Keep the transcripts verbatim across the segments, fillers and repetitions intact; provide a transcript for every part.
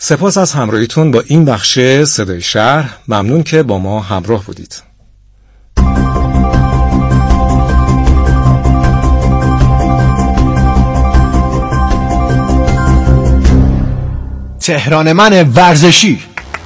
سپاس از همراهیتون با این بخش صدای شهر. ممنون که با ما همراه بودید. تهران من ورزشی.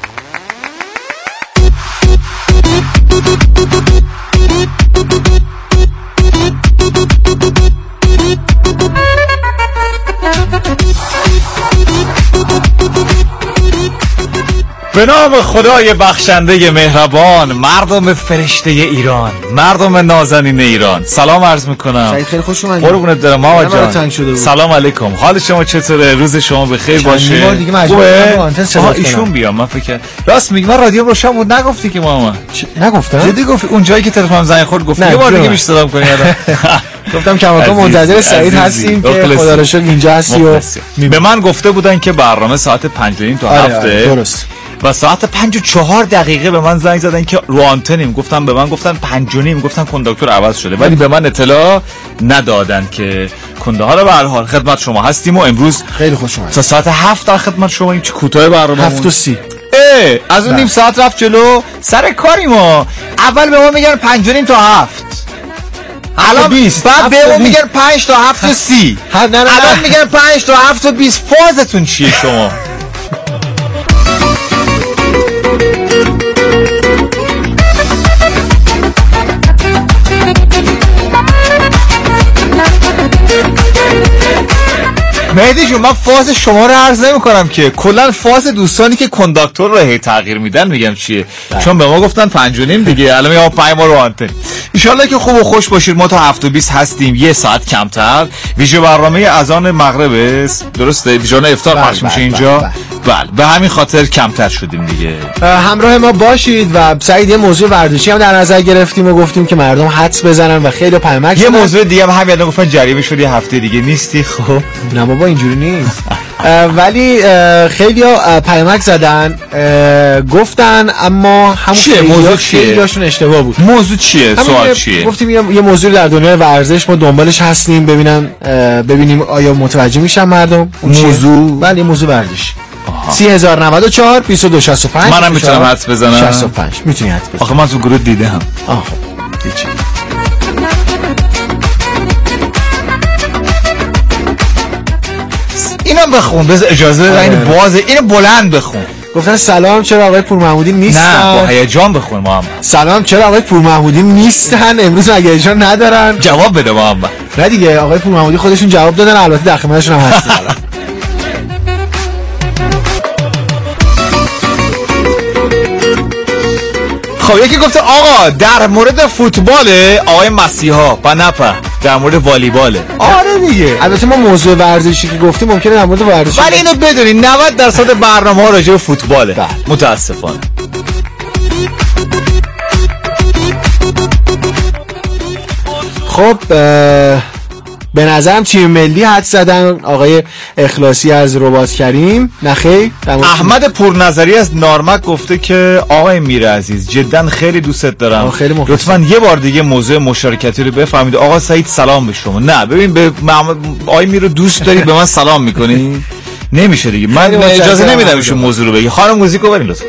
به نام خدای بخشنده مهربان، مردم فرشته ایران، مردم نازنین ایران، سلام عرض میکنم. سعید خیلی خوش اومدید. قربونت برم ماما جان. سلام علیکم. حال شما چطوره؟ روز شما بخیر باشه. خوبه؟ آها ایشون بیام. من فکر راست میگی، من رادیو روشن بود نگفتی که ماما. نگفتم؟ جدی گفتی اون جایی که تلفنم زنگ خورد گفتی یه بار دیگه میشه صدام کنی. گفتم کماکان منتظر سعید هستیم که خدا رو شکر اینجا هستی و به من گفته بودن که برنامه ساعت پنج و نیم تا هفته. درست. و ساعت پنج و چهار دقیقه به من زنگ زدن که رو آنتنیم. گفتم به من گفتن پنج و نیم، گفتن کنداکتور عوض شده، ولی به من اطلاع ندادن که کنده ها رو. به هر حال خدمت شما هستیم و امروز خیلی خوش اومدید. تا ساعت هفت در خدمت شما. این چه کوتاه برنامه. هفت و سی. اه از اون نیم ساعت رفت جلو. سر کاری ما اول به ما میگن پنج و نیم تا هفت، الان بیست، بعد به ما میگن پنج تا هفت و سی، الان میگن پنج تا هفت و بیست. فازتون چیه شما؟ مهدی جون، من فاز شما رو عرض نمی کنم که کلا فاز دوستانی که کنداکتور رو هی تغییر میدن میگم چیه. چون به ما گفتن پنج و نیم دیگه، الان میگم پنج ما رو آنتن. ایشالله که خوب و خوش باشید. ما تا هفت و بیست هستیم، یه ساعت کمتر. ویژه برنامه اذان مغرب است، درسته؟ ویژه افطار پخش میشه اینجا. بله، به همین خاطر کمتر شدیم دیگه. همراه ما باشید. و سعید یه موضوع ورزشی هم در نظر گرفتیم و گفتیم که مردم حدس بزنن و خیلی پیامک. یه موضوع دیگه هم همین گفتن جریمه شدی هفته دیگه نیستی. خب نه بابا اینجوری نیست. ولی خیلی ها پیامک زدن گفتن، اما همون چیه موضوع چیه؟ خیلیاشون اشتباه بود. موضوع چیه؟ سوال چیه؟ گفتیم یه موضوع در دنیای ورزش ما دنبالش هستیم، ببینن ببینیم آیا متوجه میشن مردم. موضوع بله یه موضوع ورزشی. سی هزار نود و چهار بیست و دو شصت و پنج. منم میتونم حدس بزنم. شصت و پنج میتونی حدس بزنی. آخه من تو گروه دیدم. آها دیدی. اینم بخون، بذار اجازه بده. این بازه، اینو بلند بخون. گفتن سلام چرا آقای پور محمودی نیستن؟ نه با هیجان بخون محمد. سلام چرا آقای پور محمودی نیستن؟ امروز مگه اجازه ندارن؟ جواب بده محمد. نه دیگه آقای پور محمودی خودشون جواب دادن، البته در خدمتشون هم هستیم. خب یکی گفته آقا در مورد فوتبال آقای مسیحا بنپا در مورد والیباله. آره دیگه. البته ما موضوع ورزشی که گفتیم ممکنه در مورد ورزش، ولی اینو بدونید نود درصد برنامه ها راجع به فوتباله. بله. متاسفانه. خب به نظرم تیم ملی حد زدن آقای اخلاصی از رباط کریم. نخیر. احمد پورنظری از نارمک گفته که آقای میر عزیز جدا خیلی دوستت دارم، خیلی لطفاً یه بار دیگه موضوع مشارکتی رو بفهمید. آقا سعید سلام به شما. نه ببین به آقای میر رو دوست داری به من سلام میکنی؟ نمیشه دیگه، من اجازه نمیدم ایشون موضوع رو بگی. خانم موزیکو برین لطفاً.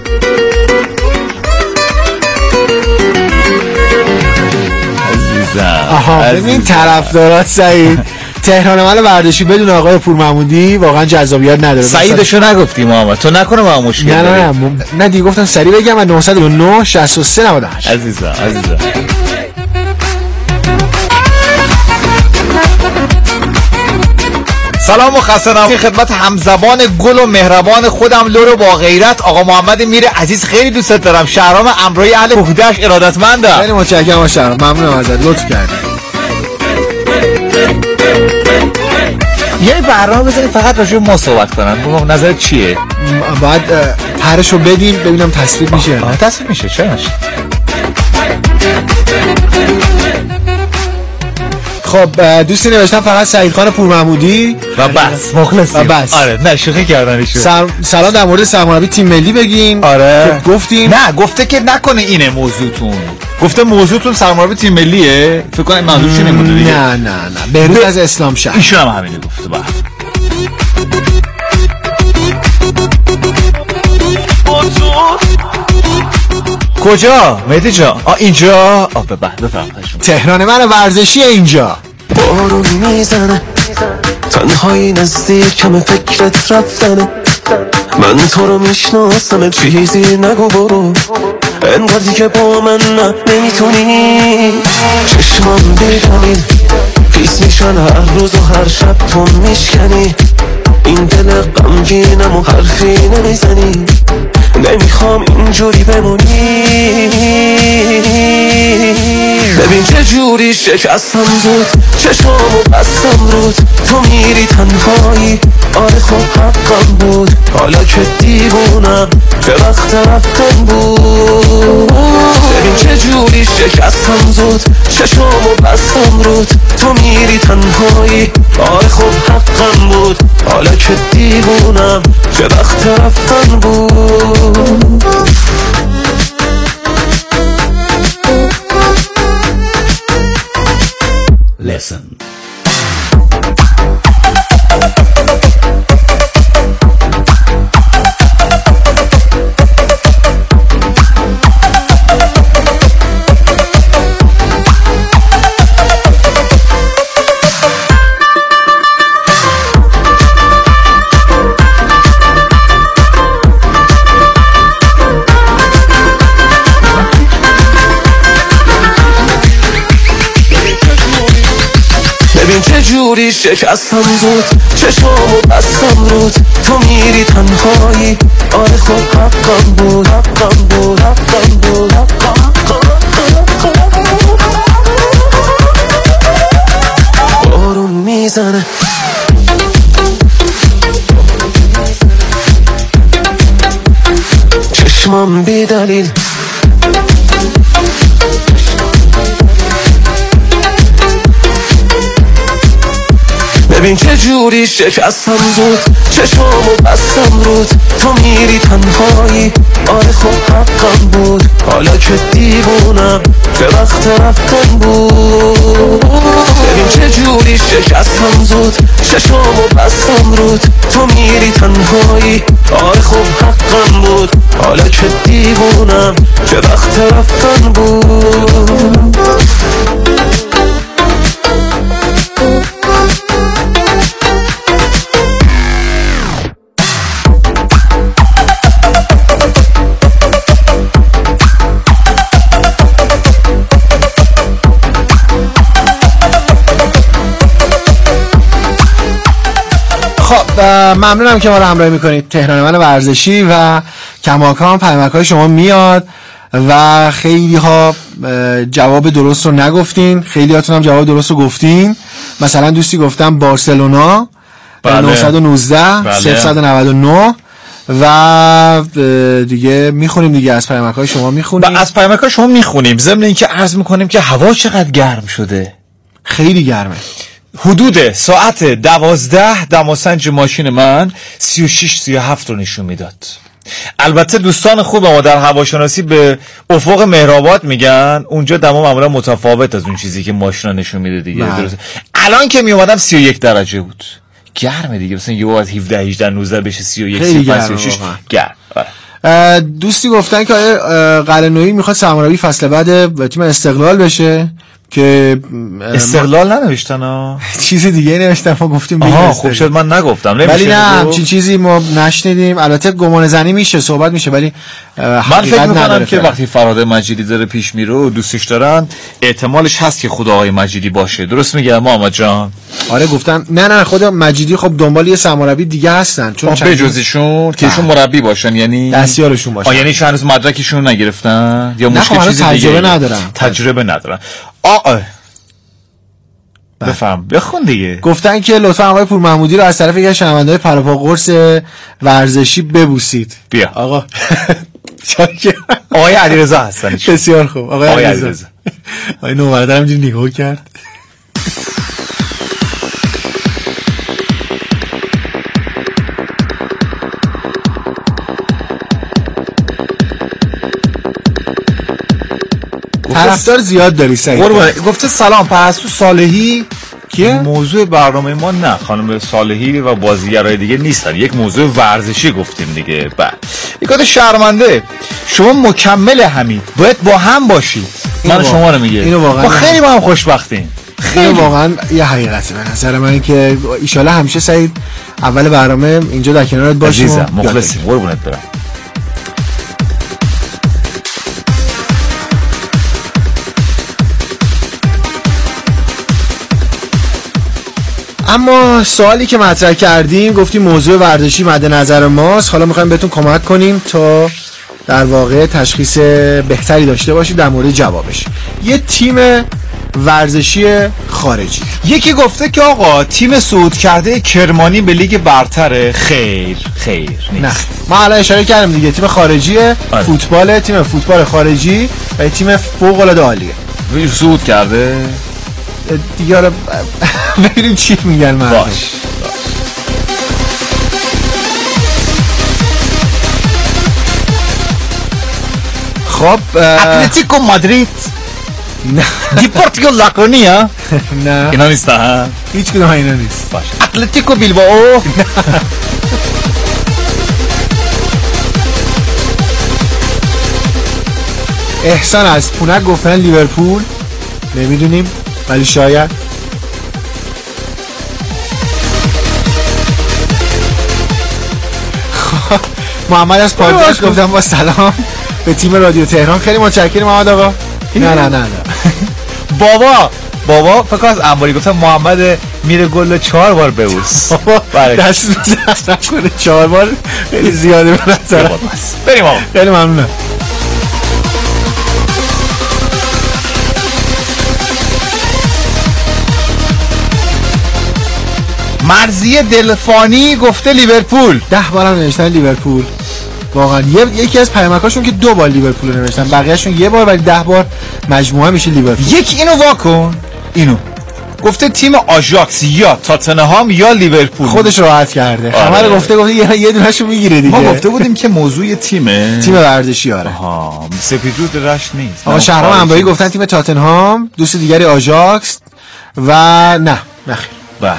آها ببین طرفدارات سعید تهران من ورزشی بدون آقای پور محمودی واقعا جذابیت نداره. سعیدشو نگفتی محمد، تو نکنه با مشکل. نه نه نه م... نه دیگه گفتم سری بگم. من نه صد و نه شصت و سه نود و هشت. عزیزم عزیزم سلام و خسته نباشید خدمت همزبان گل و مهربان خودم لورو با غیرت آقا محمد میر عزیز. خیلی دوستت دارم. شهرام امروی اهل بهدش ارادتمندم. خیلی متشکرم شهرام، ممنونم ازت، لطف کردی. یه برنامه بذارید فقط راجع به ما صحبت کنن. بابا نظرت چیه؟ بعد پرشو بدیم ببینم تصویر میشه. آه تصویر میشه چرا نشه. خب دوستی نوشتم فقط سعید خان پور محمودی و بس مخلصیم. و بس. آره نه شوخی کردن ایشون. سر... سلام در مورد سرمربی تیم ملی بگین. آره گفتیم. نه گفته که نکنه اینه موضوعتون. گفته موضوعتون سرمربی تیم ملیه. فکر کنم منظورش اینه بود دیگه. نه نه نه بهروز ب... از اسلام شهر. ایشون هم همینه گفته. با کجا مهدی جان؟ آ اینجا. آ ببند بفرمایید. تهران من ورزشی اینجا. بارون میزنه تنهایی نزدیکم فکرت رفتنه من تو رو میشناسم چیزی نگو برو انقدری که با من نه نمیتونی چشمام بیدلیل خیس میشن هر روز و هر شب تو میشکنی این دل غمگینم و حرفی نمیزنی نمیخوام اینجوری بمونی ببین چه جوری شکستم زود چشمامو بستم رود تو میری تنهایی آره خب حقم بود حالا که دیوونم که وقت رفتن بود ببین چه جوری شکستم زود چشمامو بستم رود تو میری تنهایی آره خب حقم بود حالا که دیوونم که وقت رفتن بود Listen. ببین چه جوری شکستم زود چشمامو بستم رود تو میری تنهایی آره خب حقم بود حقم بود حقم بود بارون میزنه چشمام بی دلیل ببین چه جوری شکستم زود چشمامو بستم رود تو میری تنهایی آره خب حقم بود حالا که دیوونم که وقت رفتن بود ببین چه جوری شکستم زود چشمامو بستم رود تو میری تنهایی آره خب حقم بود حالا که دیوونم که وقت رفتن بود خب ممنونم که ما رو همراهی میکنید. تهران من ورزشی و کماکان پیامک‌های شما میاد و خیلی ها جواب درست رو نگفتین، خیلی هاتون هم جواب درست رو گفتین. مثلا دوستی گفتم بارسلونا بله. نه یک نه بله. صفر نه نه و دیگه میخونیم دیگه از پیامک‌های شما میخونیم و از پیامک‌های شما میخونیم ضمن اینکه عرض میکنیم که هوا چقدر گرم شده. خیلی گرمه. حدود ساعت دوازده دماسنج ماشین من سی و شش سی و هفت رو نشون میداد. البته دوستان خوب ما در هواشناسی به افق مهرآباد میگن اونجا دما معمولا متفاوت از اون چیزی که ماشینا نشون میده دیگه. درست. الان که میومدم سی و یک درجه بود. گرمه دیگه، مثلا یهو از هفده هجده نوزده بشه سی و یک سی و پنج سی و شش گرم. دوستی گفتن که قلعه‌نویی میخواد سرمربی فصل بعد تیم استقلال بشه که استقلال ننوشتن ها، چیز دیگه نوشتن. ما گفتیم آها خب شد من نگفتم، ولی نه همچین چیزی ما نشنیدیم. البته گمان زنی میشه، صحبت میشه، ولی من فکر میکنم که وقتی فرهاد مجیدی داره پیش میره و دوستش دارن احتمالش هست که خود آقای مجیدی باشه. درست میگم محمد جان؟ آره گفتن نه نه خود مجیدی خب دنبال یه سرمربی دیگه هستن، چون به جزشون که ایشون مربی باشن، یعنی دستیارشون باشن. یعنی هنوز مدرکشون رو نگرفتن یا مشکل چیزی دیگه تجربه ندارن تجربه ندارن آه بفهم بخون دیگه. گفتن که لطفا آقای پور محمودی رو از طرف یک از شنونده‌های پروپا قرص ورزشی ببوسید. بیا آقا آقای علیرضا هستن. بسیار خوب آقای, آقای علیرضا. علیرضا آقای نوبردر همینجوری نگاه کرد. طرفدار زیاد داری سعید. قربان گفته سلام پرستو صالحی کیه؟ موضوع برنامه ما نه خانم صالحی و بازیگرای دیگه نیستن، یک موضوع ورزشی گفتیم دیگه. بعد یکات شرمنده شما مکمل همین باید با هم باشید. من شما رو میگه اینو واقعا ما خیلی با هم خوشبختیم. خیلی واقعا یه حقیقتی به نظر من که ایشالا همیشه سعید اول برنامه اینجا در کنارت باشیم. عزیزم مخلصیم، قربونت برم. اما سوالی که مطرح کردیم گفتیم موضوع ورزشی مد نظر ماست، حالا میخوایم بهتون کمک کنیم تا در واقع تشخیص بهتری داشته باشید در مورد جوابش. یه تیم ورزشی خارجی، یکی گفته که آقا تیم صعود کرده کرمانی به لیگ برتره. خیر خیر نیست. نه ما الان اشاره کردیم دیگه، تیم خارجیه. آره. فوتبال، تیم فوتبال خارجی و تیم فوق العاده عالیه. صعود کرده دیگه. حالا ببینیم چی میگن مردم. باش. خب اتلتیکو مادرید، نه دیپورتیو لاکرونیا، نه اینا نیستن. هیچ کدوم اینا نیست. باش. اتلتیکو بیلبائو، احسان از پونک گفتن لیورپول، نمیدونیم ولی شاید. محمد از پادگاش گفتم با سلام به تیم رادیو تهران. خیلی متشکرم محمد آقا. نه نه نه نه بابا بابا فکر از انباری گفتم محمد میره گل چهار بار ببوس. دست بزن کنه چهار بار خیلی زیاده به نظر. بریم آقا. خیلی ممنونم. مرضیه دلفانی گفته لیورپول. ده بارم نوشتن لیورپول. واقعا یکی از پیامکاشون که دو بار لیورپول رو نوشتن، بقیه‌شون یه بار، ولی ده بار مجموعه میشه لیورپول. یک اینو واکن، اینو گفته تیم آژاکس یا تاتنهام یا لیورپول. خودش راحت کرده. آره. همه رو گفته گفته یه یه دونهشو میگیره دیگه. ما گفته بودیم که موضوع تیمه تیم ورزشی. آره. ها سپیدرود رشت نیست. آقا شهرام انبایی گفتن تیم تاتنهام، دوست دیگری آژاکس و نه نخیر. بله.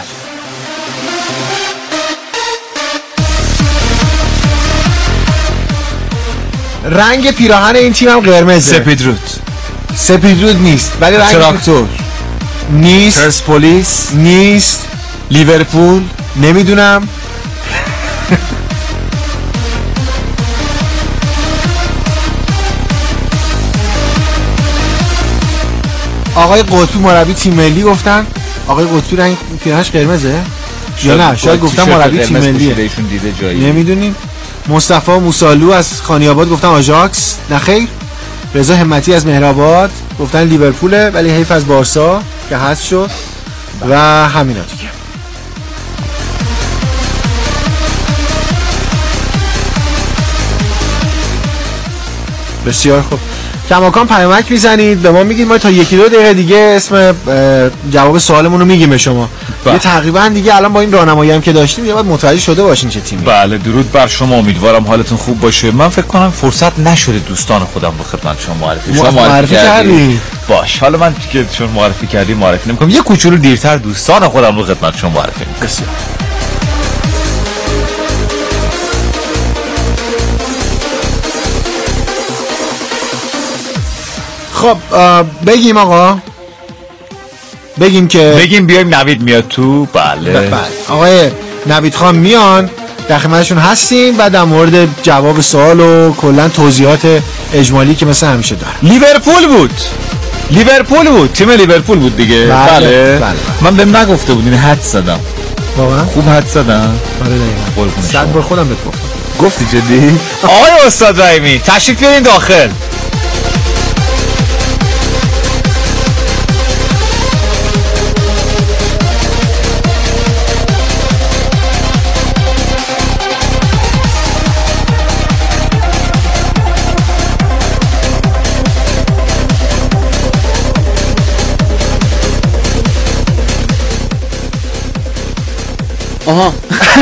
رنگ پیراهن این تیم هم قرمزه. سپیدرود. سپیدرود نیست ولی رنگ تراکتور نیست. پرسپولیس نیست. لیورپول نمیدونم. آقای قطبی مربی تیم ملی گفتن. آقای قطبی رنگ پیراهنش قرمزه یا نه؟ شاید گفتن مربی تیم ملیه. نمیدونیم. مصطفی موسالو از خانیاباد گفتن آژاکس. نخیر. رضا همتی از مهرآباد گفتن لیورپوله ولی حیف از بارسا که حذف شد و همینا دیگه. بسیار خوب. کماکان پیامک میزنید به ما، میگید ما تا یکی دو دقیقه دیگه اسم جواب سوالمون رو میگیم به شما. بله. یه تقریبا دیگه الان با این راهنمایی هم که داشتیم یه بعد متوجه شده باشین چه تیمی. بله درود بر شما، امیدوارم حالتون خوب باشه. من فکر کنم فرصت نشده دوستان خودم رو خدمت شما معرفی شما معرفی کردی. باش حالا من که چون معرفی کردی معرفی نمی‌کنم، یه کوچولو دیرتر دوستان خودم رو خدمت شما معرفی می‌کنم. بسیار. خب بگیم آقا، بگیم که بگیم بیایم نوید میاد تو. بله, بله. آقای نوید خان میان در خدمتشون هستیم بعد در مورد جواب سوال و کلا توضیحات اجمالی که مثل همیشه دارم. لیورپول بود لیورپول بود تیم لیورپول بود دیگه. بله, بله. بله. من بهم نگفته بودین، حد زدم. واقعا خوب حد زدم. آره دقیقاً صد بار خودم بهت گفتم. گفتی جدی؟ آقای استاد رحیمی تشریف بیارین داخل. آها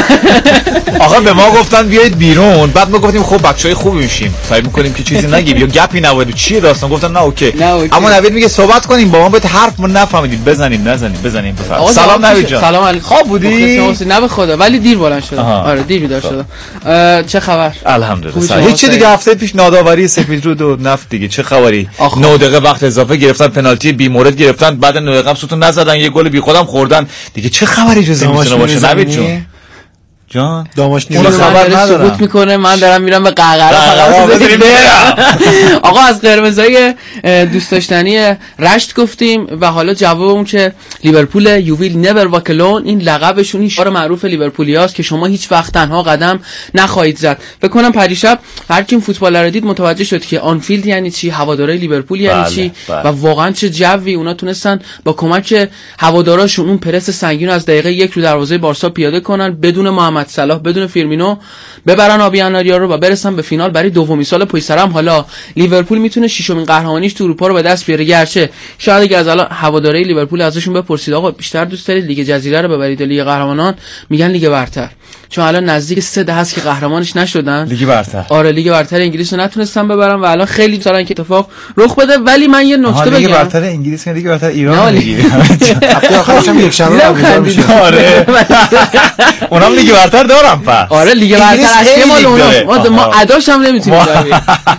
آقا به ما گفتن بیایید بیرون، بعد ما گفتیم خب بچهای خوبی میشیم، سعی میکنیم که چیزی نگیم یا گپی نباشه. چیه داستان؟ گفتن نه اوکی. اما نوید میگه صحبت کنیم با ما، به حرف ما نفهمیدید، بزنیم نزنیم بزنیم بفرمایید. سلام نوید جان. سلام علیکم. خواب بودی؟ نه به خدا، ولی دیر بلند شدم. آره دیر بیدار شدم. چه خبر؟ الحمدلله. هیچ چیز دیگه هفته پیش ناداوری سپیدرود و نفت دیگه. چه خبری؟ نه دقیقه وقت اضافه گرفتن، پنالتی بی مورد گرفتن، بعد نه دقیقه سوتو نزدن، یه گل بی خودم خوردن. دیگه چه خبری جز این میتونه باشه نوید جون؟ جان داماش نیست خبر ندارم. سقوط میکنه، من دارم میرم به قهقرا فقط بذارید برم. آقا از قرمزای دوست داشتنی رشت گفتیم و حالا جوابمون که لیورپول یو ویل نور واک الون، این لقبشون این شعار معروف لیورپولیاست که شما هیچ وقت تنها قدم نخواهید زد. فکر کنم پریشب هر کی فوتبال رو دید متوجه شد که آنفیلد یعنی چی، هوادارهای لیورپول یعنی بله، چی بله. و واقعا چه جوی اونا تونستن با کمک هواداراشون اون پرس سنگین از دقیقه یک رو دروازه بارسا پیاده کنن، بدون محمد صلاح بدون فیرمینو ببرن آبیاناریا رو و برسن به فینال برای دومین سال پشت سر هم. حالا لیورپول میتونه ششمین قهرمانیش تو اروپا رو به دست بیاره، گرچه شاید اگه از الان هواداری لیورپول ازشون بپرسید آقا بیشتر دوست دارید لیگ جزیره رو ببرید لیگ قهرمانان، میگن لیگ برتر، چون الان نزدیک سه دهه است که قهرمانش نشدن. لیگ برتر آره لیگ برتر انگلیس رو نتونستن ببرن و الان خیلی سالن که اتفاق رخ بده. ولی من یه نکته بگم، لیگ برتر انگلیس لیگ برتر ایران میگیره. هفته آخرش هم یک شنبه برگزار میشه. آره اونم لیگ برتر دارم پس. آره لیگ برتر اصلی مال اونا، ما اداش هم نمیتونیم ببریم.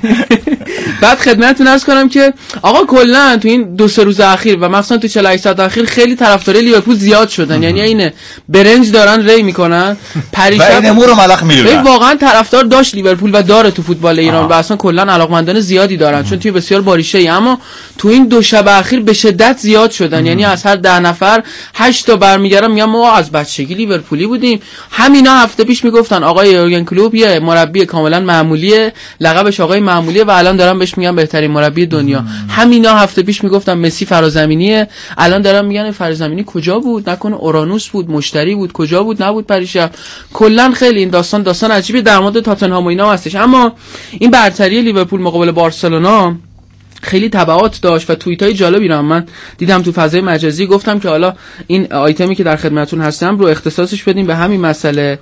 بعد خدمتتون عرض کنم که آقا کلا تو این دو سه روز اخیر و مخصوصا تو چهل و هشت ساعت اخیر خیلی طرفدارای لیورپول زیاد شدن. یعنی اینه برنج دارن ری میکنن، پریشب نمو رو ملخ میلونن. واقعا طرفدار داشت لیورپول و داره تو فوتبال ایران آه. و اصلا کلا علاقمندان زیادی دارن چون توی بسیار باریشه ای، اما تو این دو شب اخیر به شدت زیاد شدن. یعنی از هر ده نفر هشت تا برمیگردن میگن ما از بچگی لیورپولی بودیم. همینا هفته پیش میگفتن آقای یورگن کلوپ یه مربی کاملا معمولیه، لقبش آقای معمولیه و الان دارن بهش میگن بهترین مربی دنیا. همینا هفته پیش میگفتن مسی فرازمینیه، الان دارن میگن فرازمینی کجا بود، نکنه اورانوس بود، مشتری بود، کجا بود، نبود پریشب. کلا خیلی این داستان داستان عجیبی در مورد تاتنهام و اینا هستش. اما این برتری لیورپول مقابل بارسلونا خیلی تبعات داشت و توییتای جالبی رو من دیدم تو فضای مجازی. گفتم که حالا این آیتمی که در خدمتتون هستم رو اختصاصش بدیم به همین مسئله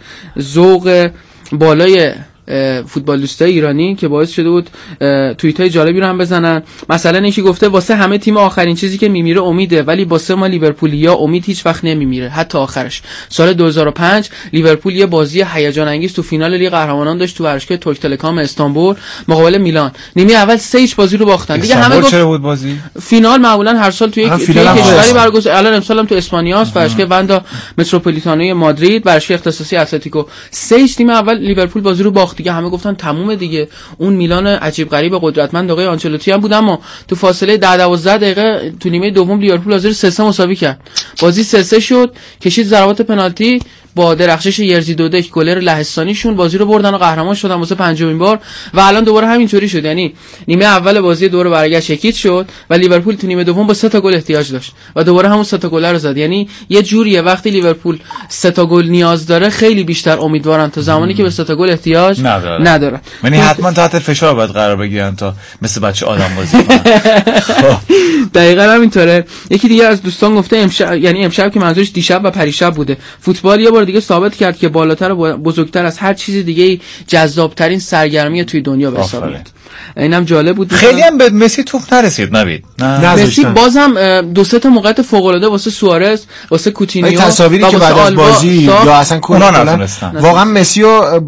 ذوق بالای فوتبالیستای ایرانی که باعث شده بود توییتای جالبی رو هم بزنن. مثلا اینکه گفته واسه همه تیم آخرین چیزی که میمیره امیده، ولی واسه ما لیورپولیا امید هیچ وقت نمیمیره حتی آخرش. سال دو هزار و پنج لیورپول یه بازی هیجان انگیز تو فینال لیگ قهرمانان داشت تو ورزشگاه ترک تلکام استانبول مقابل میلان. نیمه اول سه هیچ بازی رو باختن. دیگه همه گفت چرا بود بازی فینال معمولا هر سال تو یک کشوری برگزار، الان امسال هم تو اسپانیاست ورزشگاه وندا متروپولیتانو مادرید، ورزشگاه اختصاصی اتلتیکو. سه هیچ نیمه اول لیورپول بازی رو باخت. دیگه همه گفتن تمومه دیگه، اون میلان عجیب غریب قدرتمند آقای آنچلوتی هم بود. اما تو فاصله ده دوازده دقیقه تو نیمه دوم لیورپول حاضر سه سه مساوی کرد، بازی سه سه شد، کشید ضربات پنالتی با درخشش یرزی دودک گلر لهستانیشون بازی رو بردن و قهرمان شدن واسه پنجمین بار. و الان دوباره همینطوری شد، یعنی نیمه اول بازی دوباره برگشت یکیت شد و لیورپول تو نیمه دوم با سه تا گل احتیاج داشت و دوباره همون سه تا گل رو زد. یعنی یه جوریه وقتی لیورپول سه تا گل نیاز داره خیلی بیشتر امیدوارن تا زمانی که به سه تا گل احتیاج نداره. نداره. یعنی حتما تحت فشار باید قرار بگیرن تا مثل بچه آدم بازی کنن. خب دقیقاً همینطوره. یکی دیگه از دوستان گفته امشب، یعنی امشب که منظورش دیشب و پریشب بوده، فوتبال یه بار دیگه ثابت کرد که بالاتر و بزرگتر از هر چیز دیگه جذابترین سرگرمی توی دنیا به حساب میاد. اینم جالب بود. خیلی هم به مسی توپ نرسید نوید. نه مسی بازم دو سه تا موقعیت فوق العاده واسه سوارز، واسه کوتینیو، تصاویری که بعد از بازی یا اصلا کلا واقعا مسی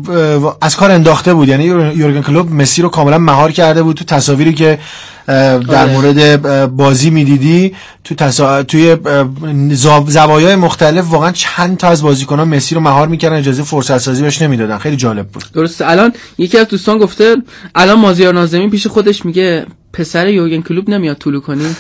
رو از کار انداخته بود. یعنی یورگن کلوپ مسی رو کاملا مهار کرده بود. تو تصاویری که در مورد بازی میدیدی تو تصا... توی زوایای مختلف واقعا چند تا از بازیکنان مسی رو مهار میکردن، اجازه فرصت سازی بهش نمیدادن. خیلی جالب بود. درست. الان یکی از دوستان گفته الان مازیار ناظمی پیش خودش میگه پسر یورگن کلوپ نمیاد طولو کنیم.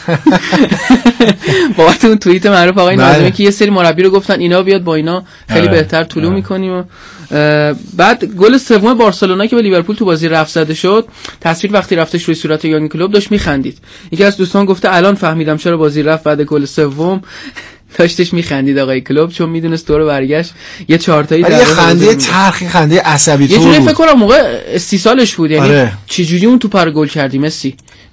بابت اون توییت معروف آقای ناظمی که یه سری مربی رو گفتن اینا بیاد با اینا خیلی بهتر طولو میکنیم. بعد گل سوم بارسلونا که به لیورپول تو بازی رفت زده شد، تصویر وقتی رفتش روی صورت یورگن کلوپ داشت میخندید. یکی از دوستان گفته الان فهمیدم چرا بازی رفت بعد گل سوم داشتش میخندید آقای کلوب، چون میدونست دور برگشت یه چارتایی داره. یه خنده تلخی، خنده عصبی طور. یه جوری فکر کنم موقع استیصالش بود، یعنی آره. چه جوری اون توپ رو گل کردی مسی.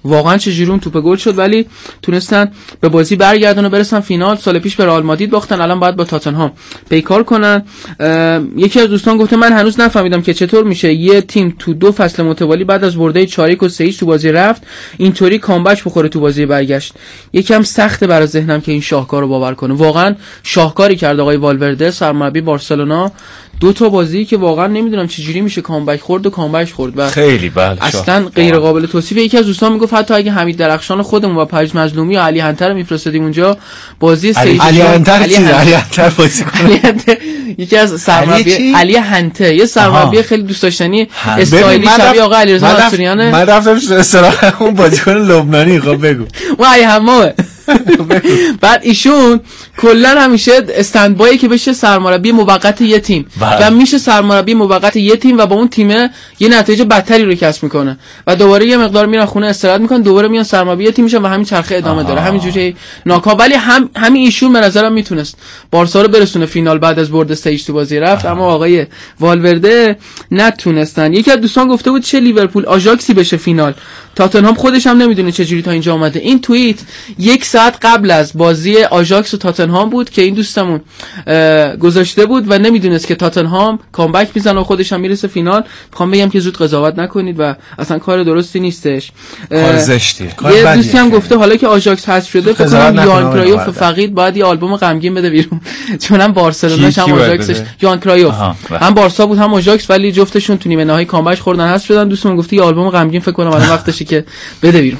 واقعا چجوری اون توپ گل شد، ولی تونستن به بازی برگردن و برسن فینال. سال پیش به رئال مادرید باختن، الان باید با تاتنهام پیکار کنن. یکی از دوستان گفته من هنوز نفهمیدم که چطور میشه یه تیم تو دو فصل متوالی بعد از برده چاریک و سه تو بازی رفت اینطوری کامبک بخوره تو بازی برگشت. یکم سخته برای ذهنم که این شاهکار رو باور کنه. واقعا شاهکاری کرد آقای والورده سرمربی بارسلونا، دو تا بازی که واقعا نمیدونم چجوری میشه کامبک خورد و کامبک خورد و خیلی بله اصلا غیر قابل توصیفه. یکی از دوستان میگفت حتی اگه حمید درخشان خودمون و پریز مظلومی و علی هنتر میفرستادیم اونجا بازی سه علی هنتر چی علی هنتر بازی کنه. یکی از سرمربی علی هنتر یه سرمربی خیلی دوست داشتنی اسرائیلی شبیه آقا علیرضا منصوریانه. من رفتم استراحت اون بازیکن لبنانی. خب بگو وای همه بعد ایشون کلا همیشه استندبای که بشه سرمربی موقت یه تیم و میشه سرمربی موقت یه تیم و با اون تیم یه نتیجه بدتری رو کسب میکنه و دوباره یه مقدار میرن خونه استراحت میکنن، دوباره میان سرمربی یه تیم میشن و همین چرخه ادامه آها. داره همینجوری ناکام. ولی هم همین ایشون به نظرم میتونست بارسا رو برسونه فینال بعد از برد استیج تو بازی رفت آها. اما آقای والورده نتونستن. یکی از دوستان گفته بود چه لیورپول آژاکسی بشه فینال، تاتنهام خودش هم نمیدونه چه جوری تا اینجا اومده. این توییت یک ساعت قبل از بازی آژاکس و تاتنهام بود که این دوستمون گذاشته بود و نمیدونست که تاتنهام کامبک میزنه و خودش هم میرسه فینال. میخوام بگم که زود قضاوت نکنید و اصلا کار درستی نیستش، کار زشتیه. یه دوستی هم گفته حالا که آژاکس حذف شده فکر کنم یوهان کرایوف فقید باید یه آلبوم غمگین بده بیرون چون هم بارسلوناش هم آژاکسش یوهان کرایوف هم بارسا بود هم آژاکس ولی جفتشون تو نیمه نهایی کامبک خوردن حذف شدن. دوستمون گفته یه آلبوم غمگین فکر کنم الان وقتشه که بده بیرون.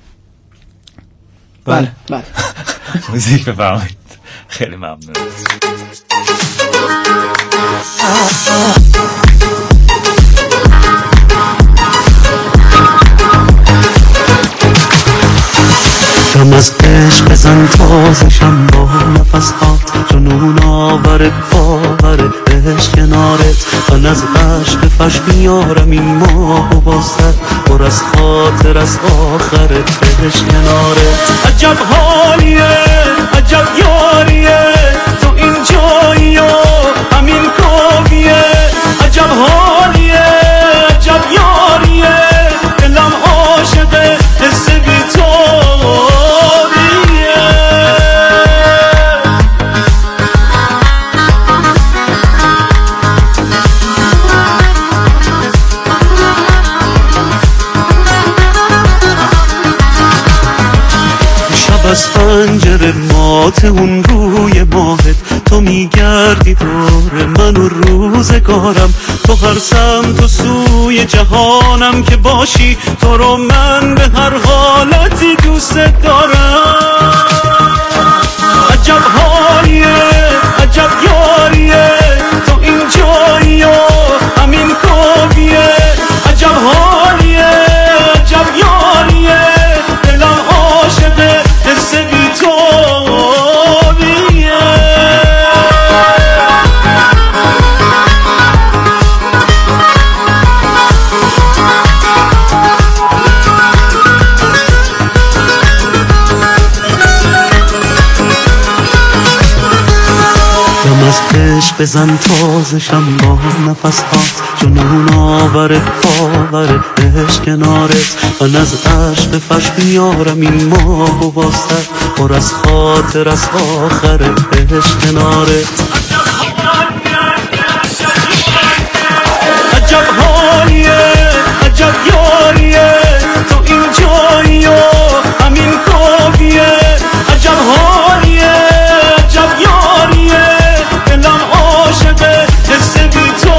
بله بله موزیک بفرمایید. خیلی ممنون. دم از عشق بزن تازشم با نفسات جنون آور باور عشق کنارت من از عشق فش میارم این ماه و بازتر پر از خاطر از آخرت عشق کنارت. عجب حالیه عجب یاریه تو این جایی و همین کافیه. عجب حالیه عجب یاریه دلم عاشقه حس بی تو از پنجره مات اون روی ماهت تو میگردی دور من و روزگارم تو هر سمت و سوی جهانم که باشی تو رو من به هر حالتی دوست دارم. عجب حالیه عجب یاریه تو این جایی و همین کافیه. عجب حالیه عجب یاریه دلم عاشقه حس بی تو عشق بزن تازشم با نفسات جنون آور باور عشق کنارت من از عشق فش میارم این ماه و بازتر پر از خاطر از آخر عشق کنارت. عجب حالیه عجب یاریه تو این جایی و همین کافیه. عجب حالیه عجب یاریه دلم عاشقه حس بی تو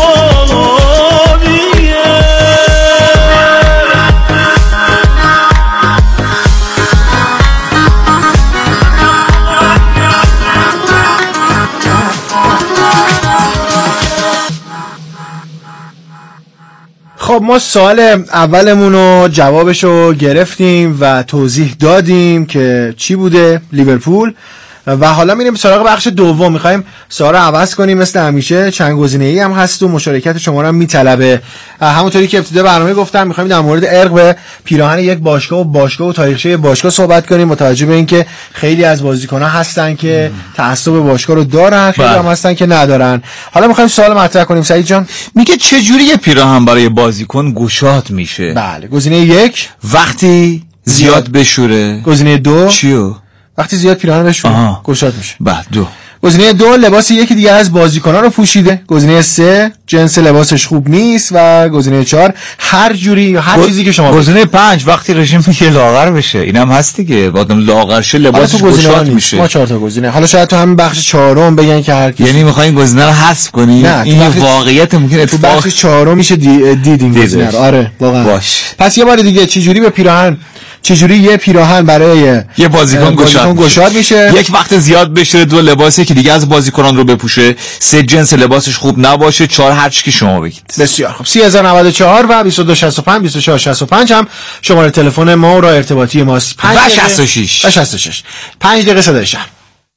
خب ما سوال اولمون رو جوابشو گرفتیم و توضیح دادیم که چی بوده لیورپول و حالا میریم سراغ بخش دوم. میخوایم سوال رو عوض کنیم مثل همیشه، چند گزینه‌ای هم هست و مشارکت شما رو هم میطلبه. همونطوری که ابتدا برنامه گفتم میخوایم در مورد ارق به پیراهن یک باشگاه و باشگاه و تاریخچه باشگاه صحبت کنیم، متوجه به این که خیلی از بازیکن‌ها هستن که تعصب باشگاه رو دارن، خیلی هم هستن که ندارن. حالا میخوایم سوال مطرح کنیم. سعید جان میگه چه جوری پیراهن برای بازیکن گشاد میشه؟ بله، گزینه یک وقتی زیاد بشوره. گزینه دو چیو؟ وقتی زیاد پیراهن بشوره گشاد میشه. بعد دو. گزینه دو لباس یکی دیگه از بازیکنان رو پوشیده. گزینه سه جنس لباسش خوب نیست و گزینه چهار هر جوری هر ب... چیزی که شما. گزینه پنج وقتی رژیم میشه لاغر بشه. اینم هست دیگه. بعدم لاغر شه لباسش گشاد میشه. ما چهار تا گزینه. حالا شاید تو همین بخش چهارم بگن که هر کی، یعنی میخواین گزینه رو حذف کنی؟ این بخش... واقعیت ممکن اتفاق تو بخش چهارم میشه دی... دیدین گزینه رو. آره واقعا. باش. پس یه بار دیگه چه جوری به پیراهن چجوری یه پیراهن برای یه بازیکن گشاد گشاد میشه؟ یک وقت زیاد بشه، دو لباسی که دیگه از بازیکنان رو بپوشه، سه جنس لباسش خوب نباشه، چهار هر چی که شما بگید. بسیار خوب. سی هزار و نود و چهار و بیست و دو شصت و پنج بیست و چهار شصت و پنج هم شماره تلفن ما و راه ارتباطی ماست. و شصت و شش و شصت و شش. پنج دقیقه صدای شب.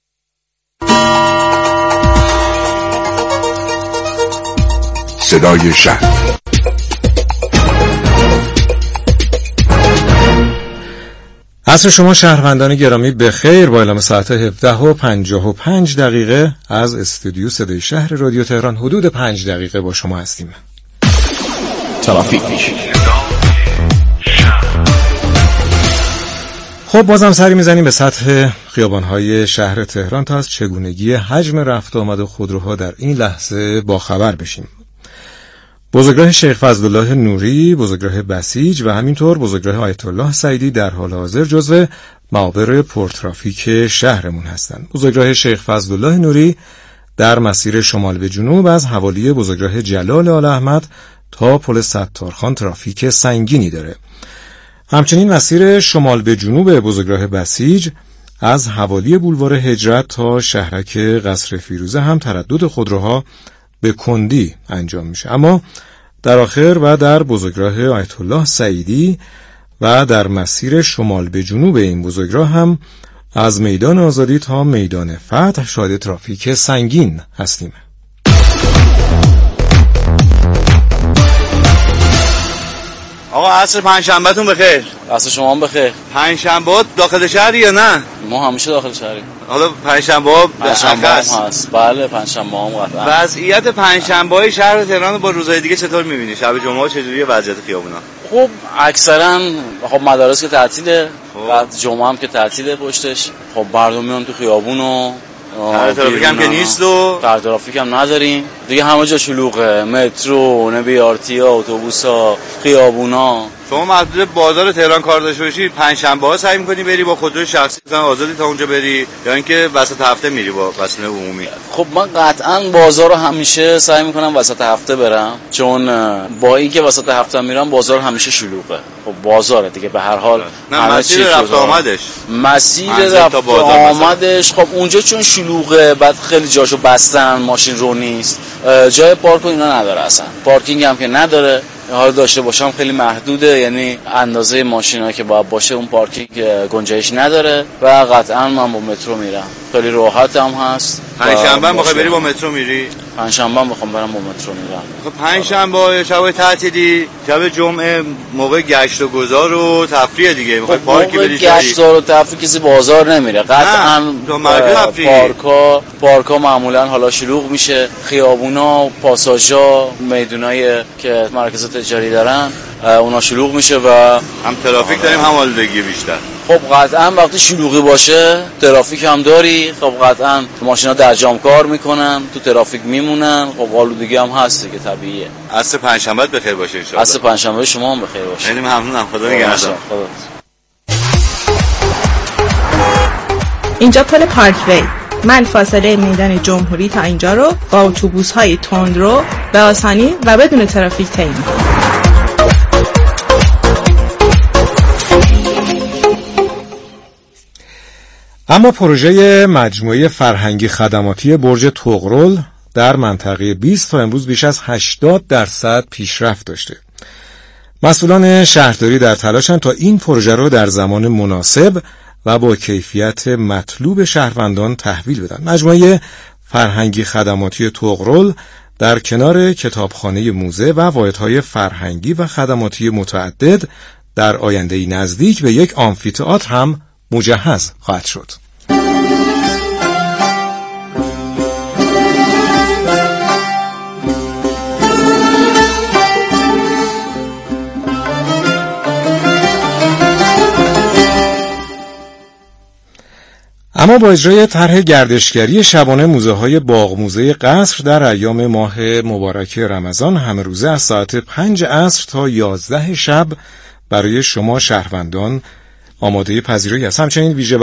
صدای شب. عصر شما شهروندان گرامی بخیر. با اعلام ساعت هفده و پنجاه و پنج دقیقه از استودیو صدای شهر رادیو تهران حدود پنج دقیقه با شما هستیم. ترافیک میشه. خب بازم سری میزنیم به سطح خیابان‌های شهر تهران تا از چگونگی حجم رفت و آمد خودروها در این لحظه با خبر بشیم. بزرگراه شیخ فضلالله نوری، بزرگراه بسیج و همینطور بزرگراه آیت الله سعیدی در حال حاضر جزو معابر پرترافیک شهرمون هستند. بزرگراه شیخ فضلالله نوری در مسیر شمال به جنوب از حوالی بزرگراه جلال آل احمد تا پل ستارخان ترافیک سنگینی داره. همچنین مسیر شمال به جنوب بزرگراه بسیج از حوالی بولوار هجرت تا شهرک قصر فیروزه هم تردد خودروها به کندی انجام میشه. اما در آخر و در بزرگراه آیت الله سعیدی و در مسیر شمال به جنوب این بزرگراه هم از میدان آزادی تا میدان فتح شاهد ترافیک سنگین هستیم. آقا عصر پنجشنبهتون بخیر. عصر شما هم بخیر. پنجشنبه داخل شهری یا نه؟ ما همیشه داخل شهریم. حالا پنجشنبه پنجشنبه هم هست. بله پنجشنبه هم قطعا. وضعیت پنجشنبه شهر تهران رو با روزهای دیگه چطور می‌بینی؟ شب جمعه چجوریه وضعیت خیابونا؟ خب اکثرا خب مدارس که تعطیله، بعد جمعه هم که تعطیله پشتش. خب مردم میان تو خیابون و تر ترافیک هم که نیست و تر ترافیک هم نداریم دیگه، همه جا شلوغه، مترو، نبیارتیا، اتوبوسا، خیابونا. شما محدود بازار تهران کار داشته باشی پنجشنبه ها سعی می‌کنی بری با خودرو شخصی مثلا آزادی تا اونجا بری یا اینکه وسط هفته میری با وسیله عمومی؟ خب من قطعا بازار رو همیشه سعی می‌کنم وسط هفته برم، چون با اینکه وسط هفته میرم بازار همیشه شلوغه. خب بازاره دیگه به هر حال. نه مسیر رفت آمدش مسیر رفت آمدش خب اونجا چون شلوغه، بعد خیلی جاشو بستن، ماشین رو نیست، جای پارک و اینا نداره، اصلا پارکینگ هم که نداره. حالا داشته باشم خیلی محدوده، یعنی اندازه ماشینا که باید باشه اون پارکینگ گنجایش نداره و قطعا من با مترو میرم، خیلی راحت هم هست. پنجشنبه میخوای بری با مترو میری؟ پنجشنبه میخوام برم با مترو میرم. خب پنجشنبه شب تعطیلی، شب جمعه موقع گشت و گذار و تفریح دیگه، میخوای پارکی بری؟ گشت و تفریح کسی بازار نمیره قطعا. پارکا پارکا معمولا حالا شلوغ میشه، خیابونا، پاساژا، میدونایی که مرکز تجاری دارن اونا شلوغ میشه و هم ترافیک داریم هم آلودگی بیشتر. خب قطعا وقتی شلوغی باشه ترافیک هم داری، خب قطعا ماشینا در جام کار میکنن، تو ترافیک میمونن، خب آلودگی هم هست دیگه، طبیعیه. عصر پنجشنبه بخیر باشه ان شاء الله. عصر پنجشنبه شما هم بخیر باشه. خیلی ممنونم، خدا نگهدار. اینجا پل پارکوی. من فاصله میدان جمهوری تا اینجا رو با اتوبوس‌های تندرو به آسانی و بدون ترافیک طی می‌کنم. اما پروژه مجموعه فرهنگی خدماتی برج طغرل در منطقه بیست تا امروز بیش از هشتاد درصد پیشرفت داشته. مسئولان شهرداری در تلاشند تا این پروژه رو در زمان مناسب و با کیفیت مطلوب شهروندان تحویل بدن. مجموعه فرهنگی خدماتی طغرل در کنار کتابخانه موزه و واحدهای فرهنگی و خدماتی متعدد در آینده نزدیک به یک آمفی‌تئاتر هم مجهز خواهد شد. اما با اجرای طرح گردشگری شبانه موزه های باغ موزه قصر در ایام ماه مبارک رمضان همه روزه از ساعت پنج عصر تا یازده شب برای شما شهروندان آماده پذیرایی است. همچنین ویژه